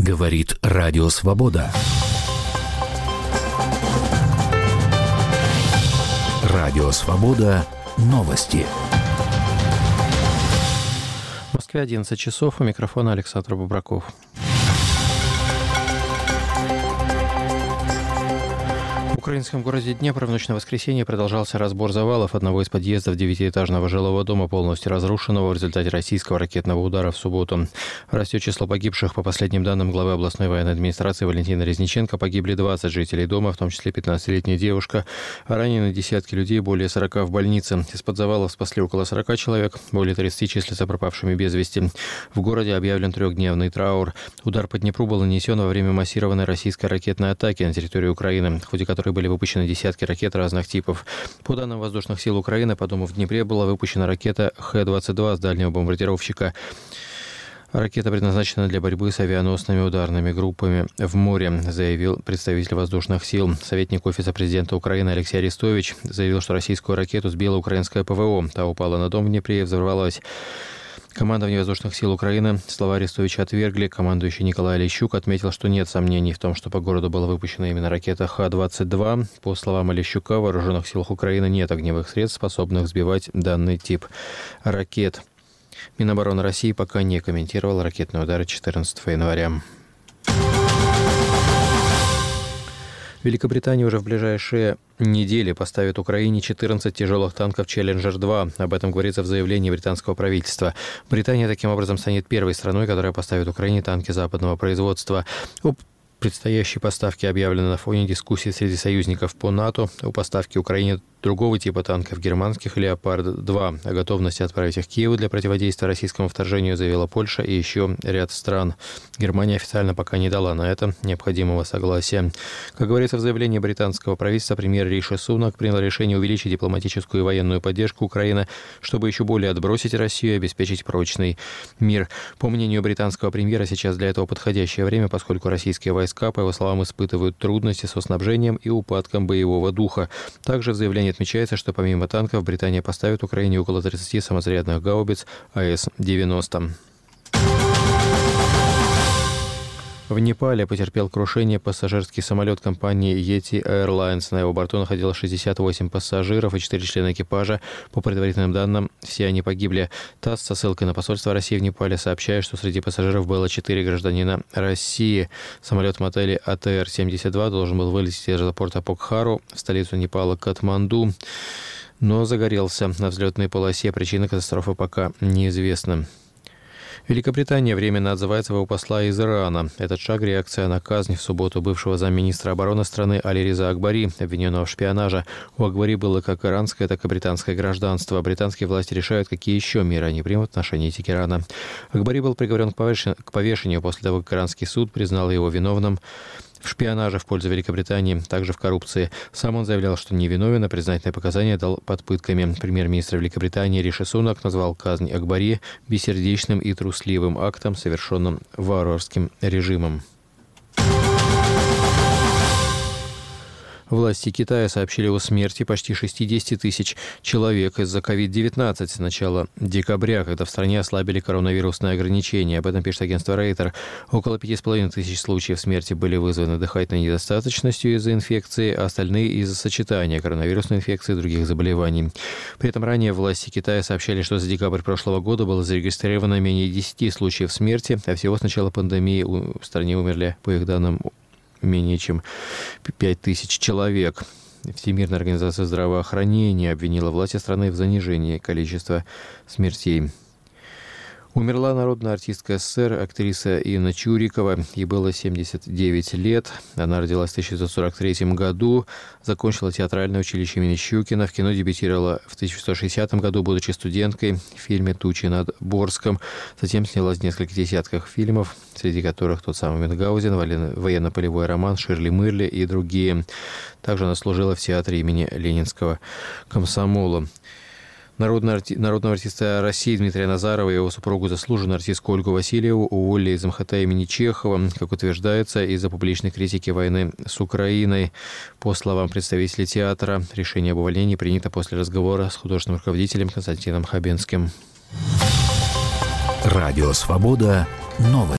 Говорит Радио Свобода. Радио Свобода. Новости. В Москве 11 часов. У микрофона Александр Бубраков. В украинском городе Днепр в ночь на воскресенье продолжался разбор завалов одного из подъездов 9-этажного жилого дома, полностью разрушенного в результате российского ракетного удара в субботу. Растет число погибших. По последним данным главы областной военной администрации Валентина Резниченко, погибли 20 жителей дома, в том числе 15-летняя девушка. Ранены десятки людей, более 40 в больнице. Из-под завалов спасли около 40 человек, более 30 числятся пропавшими без вести. В городе объявлен трехдневный траур. Удар по Днепру был нанесен во время массированной российской ракетной атаки на территорию Украины, в ходе которой были выпущены десятки ракет разных типов. По данным воздушных сил Украины, по дому в Днепре была выпущена ракета Х-22 с дальнего бомбардировщика. Ракета предназначена для борьбы с авианосными ударными группами в море, заявил представитель воздушных сил. Советник Офиса президента Украины Алексей Арестович заявил, что российскую ракету сбила украинское ПВО. Та упала на дом в Днепре и взорвалась. Командование воздушных сил Украины слова Арестовича отвергли. Командующий Николай Олещук отметил, что нет сомнений в том, что по городу была выпущена именно ракета Х-22. По словам Олещука, в вооруженных силах Украины нет огневых средств, способных сбивать данный тип ракет. Минобороны России пока не комментировал ракетные удары 14 января. Великобритания уже в ближайшие недели поставит Украине 14 тяжелых танков «Челленджер-2». Об этом говорится в заявлении британского правительства. Британия таким образом станет первой страной, которая поставит Украине танки западного производства. Об предстоящей поставке объявлено на фоне дискуссий среди союзников по НАТО о поставке Украине другого типа танков германских «Леопард-2». О готовности отправить их к Киеву для противодействия российскому вторжению заявила Польша и еще ряд стран. Германия официально пока не дала на это необходимого согласия. Как говорится в заявлении британского правительства, премьер Риши Сунак принял решение увеличить дипломатическую и военную поддержку Украины, чтобы еще более отбросить Россию и обеспечить прочный мир. По мнению британского премьера, сейчас для этого подходящее время, поскольку российские войска, по его словам, испытывают трудности со снабжением и упадком боевого духа. Также в заявлении отмечается, что помимо танков Британия поставит Украине около 30 самозарядных гаубиц АС-90. В Непале потерпел крушение пассажирский самолет компании Yeti Airlines. На его борту находилось 68 пассажиров и 4 члена экипажа. По предварительным данным, все они погибли. ТАСС со ссылкой на посольство России в Непале сообщает, что среди пассажиров было 4 гражданина России. Самолет в мотеле АТР-72 должен был вылететь из аэропорта Покхару в столицу Непала Катманду, но загорелся на взлетной полосе. Причина катастрофы пока неизвестна. Великобритания временно отзывает своего посла из Ирана. Этот шаг – реакция на казнь в субботу бывшего замминистра обороны страны Али-Реза Акбари, обвиненного в шпионаже. У Акбари было как иранское, так и британское гражданство. Британские власти решают, какие еще меры они примут в отношении Тегерана. Акбари был приговорен к повешению после того, как иранский суд признал его виновным в шпионаже в пользу Великобритании, также в коррупции. Сам он заявлял, что невиновен, а признательные показания дал под пытками. Премьер-министр Великобритании Риши Сунак назвал казнь Акбари бессердечным и трусливым актом, совершенным варварским режимом. Власти Китая сообщили о смерти почти 60 тысяч человек из-за COVID-19 с начала декабря, когда в стране ослабили коронавирусные ограничения. Об этом пишет агентство Рейтер. Около 5,5 тысяч случаев смерти были вызваны дыхательной недостаточностью из-за инфекции, а остальные из-за сочетания коронавирусной инфекции и других заболеваний. При этом ранее власти Китая сообщали, что за декабрь прошлого года было зарегистрировано менее 10 случаев смерти, а всего с начала пандемии в стране умерли, по их данным, менее чем 5 тысяч человек. Всемирная организация здравоохранения обвинила власти страны в занижении количества смертей. Умерла народная артистка СССР, актриса Инна Чурикова. Ей было 79 лет. Она родилась в 1943 году, закончила театральное училище имени Щукина. В кино дебютировала в 1960 году, будучи студенткой в фильме «Тучи над Борском». Затем снялась в нескольких десятках фильмов, среди которых тот самый Мюнхгаузен, военно-полевой роман, Ширли-Мырли и другие. Также она служила в театре имени Ленинского комсомола. Народного артиста России Дмитрия Назарова и его супругу, заслуженную артистку Ольгу Васильеву, уволили из МХТ имени Чехова, как утверждается, из-за публичной критики войны с Украиной. По словам представителей театра, решение об увольнении принято после разговора с художественным руководителем Константином Хабенским. Радио «Свобода». Новости.